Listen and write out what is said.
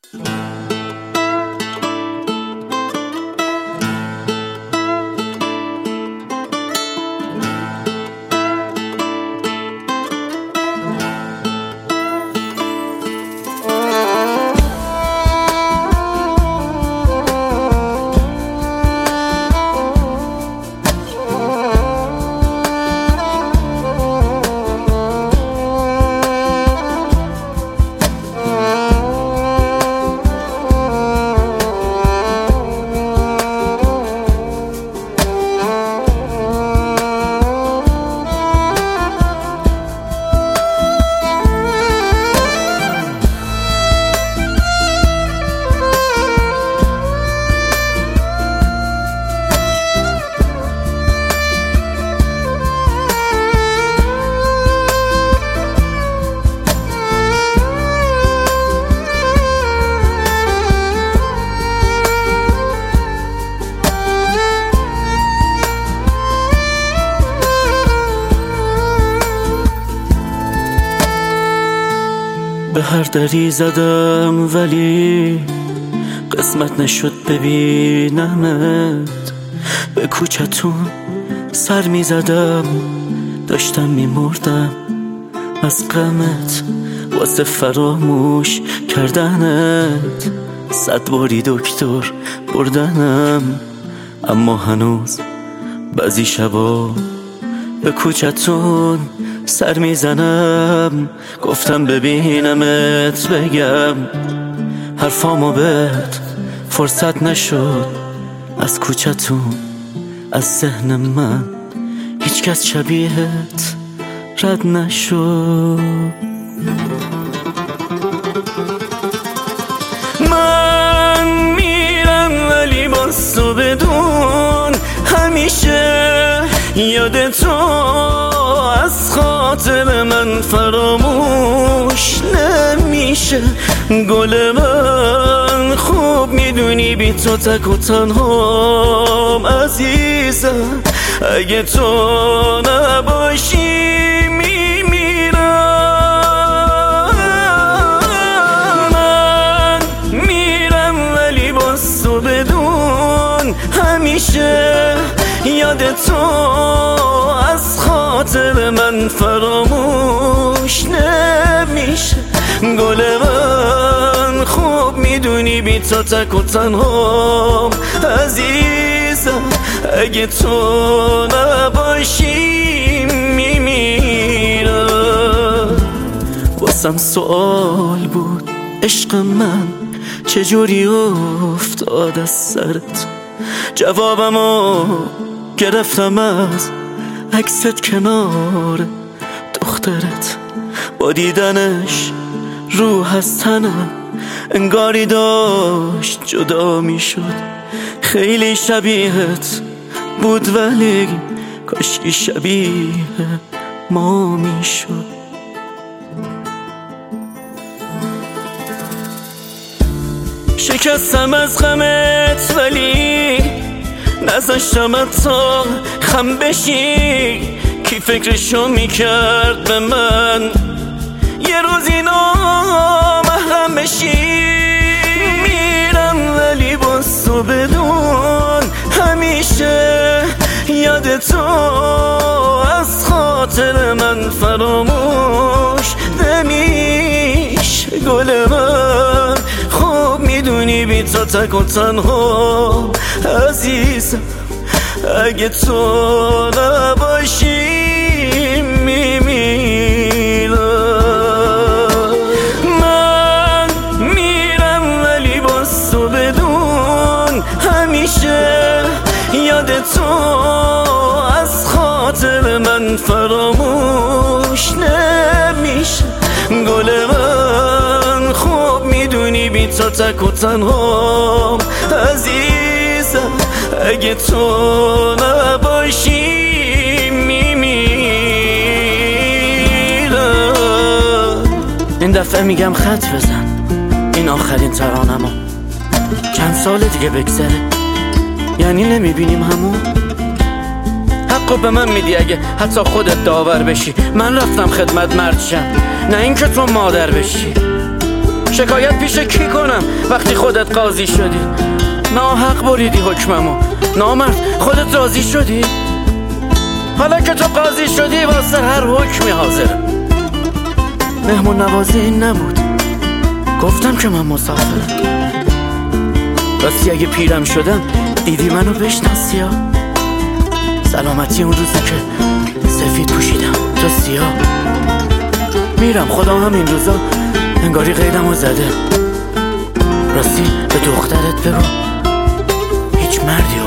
به هر دری زدم ولی قسمت نشد ببینمت. به کوچتون سر می زدم، داشتم می مردم از غمت، واسه فراموش کردنت 100 باری دکتر بردنم. اما هنوز بعضی شبا به کوچتون سر میزنم. گفتم ببینمت بگم حرفامو بهت فرصت نشد. از کوچتون از ذهن من هیچ کس شبیهت رد نشد. من میرم ولی باز تو بدون همیشه یاد تو از خاطر من فراموش نمیشه. گل من خوب میدونی بی تو تک و تنهام عزیزم. اگه تو نباشی میمیرم. من میرم ولی باز تو بدون همیشه یاد تو از خاطر من فراموش نمیشه. گل من خوب میدونی بی تو تک و تنهام عزیزم. اگه تو نباشی میمیرم. واسم سوال بود عشق من چجوری افتاد از سرت. جوابمو گرفتم از عکست کنار دخترت. با دیدنش روح از تنم انگاری داشت جدا می شد. خیلی شبیهت بود ولی کاشکی شبیه ما می شد. شکستم از غمت ولی نذاشتم تا خم بشی. کی فکرشو میکرد به من یه روزی نامحرم بشی. میرم ولی باز تو بدون همیشه یاد تو از خاطر من فراموش نمیشه. گل من خوب میدونی بی تو تک و تنها عزیزم. اگه تو نباشی میمیرم. من میرم ولی باز تو بدون همیشه یاد تو از خاطر من فراموش نمیشه. گل من خوب میدونی بی تو تک و تنهام عزیزم. اگه تو نباشی میمیرم. این دفعه میگم خط بزن، این آخرین ترانمو. چند سال دیگه بگذره یعنی نمیبینیم همون. حقو به من میدی اگه حتی خودت داور بشی. من رفتم خدمت مرد شم، نه اینکه تو مادر بشی. شکایت پیش کی کنم وقتی خودت قاضی شدی؟ ناحق بریدی حکممو. نامرد خودت راضی شدی؟ حالا که تو قاضی شدی واسه هر حکمی حاضرم. مهمون نوازی این نبود، گفتم که من مسافرم. راستی اگه پیرم شدم دیدی منو بشناسی ها؟ سلامتی اون روزی که سفید پوشیدم تو سیاه. میرم خدا همین روزا انگاری قیدمو زده. راستی به دخترت بگو هیچ مردی